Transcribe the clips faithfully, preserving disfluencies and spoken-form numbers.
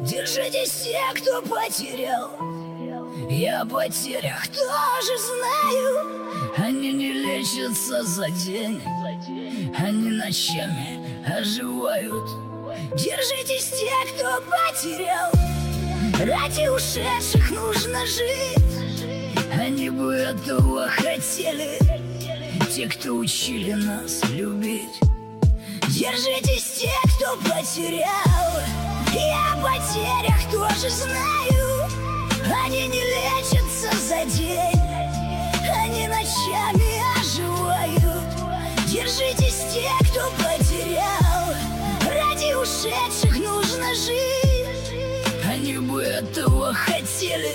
Держитесь все, кто потерял. Я о потерях тоже знаю. Они не лечатся за день, они ночами оживают. Держитесь те, кто потерял. Ради ушедших нужно жить. Они бы этого хотели, те, кто учили нас любить. Держитесь те, кто потерял. Я о потерях тоже знаю. Они не лечатся за день, они ночами оживают. Держитесь те, кто потерял. Ради ушедших нужно жить. Они бы этого хотели,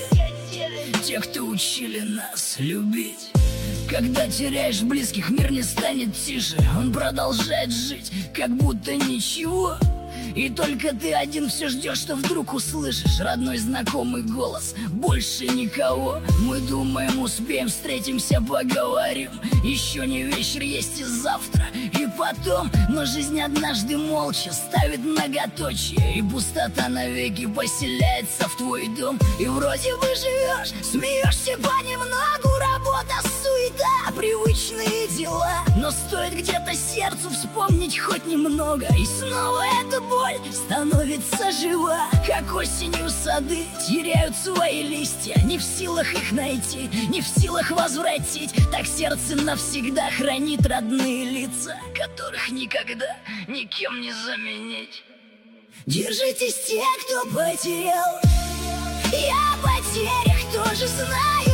те, кто учили нас любить. Когда теряешь близких, мир не станет тише. Он продолжает жить, как будто ничего. И только ты один все ждешь, что вдруг услышишь родной знакомый голос. Больше никого. Мы думаем, успеем, встретимся, поговорим. Еще не вечер, есть и завтра, и потом. Но жизнь однажды молча ставит многоточие, и пустота навеки поселяется в твой дом. И вроде бы живешь, смеешься понемногу. Работа, суета, привычные дела. Но стоит где-то сердцу вспомнить хоть немного, и снова эта боль становится жива. Как осенью сады теряют свои листья, не в силах их найти, не в силах возвратить. Так сердце навсегда хранит родные лица, которых никогда никем не заменить. Держитесь те, кто потерял. Я о потерях тоже знаю.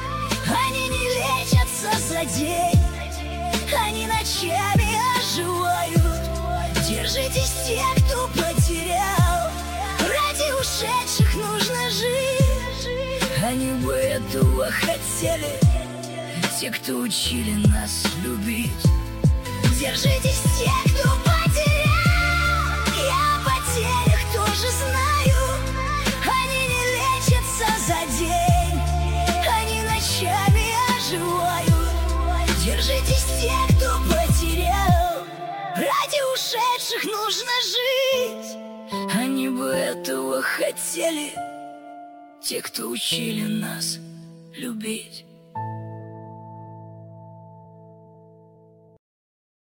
Они не лечатся за день, они ночами оживают. Держитесь те, кто потерял. Ради ушедших нужно жить. Они бы этого хотели, те, кто учили нас любить. Держитесь те, кто потерял. Я о потерях тоже знаю. Они не лечатся за день, они ночами оживают. Держитесь те, кто потерял. Ради ушедших нужно жить. Они бы этого хотели, те, кто учили нас любить.